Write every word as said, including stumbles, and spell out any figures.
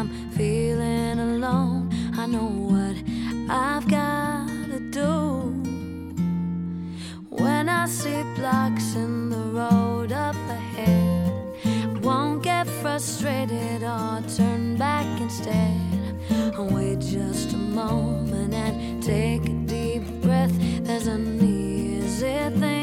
I'm feeling alone, I know what I've gotta do. When I see blocks in the road up ahead, I won't get frustrated or turn back instead. I'll wait just a moment and take a deep breath. There's an easy thing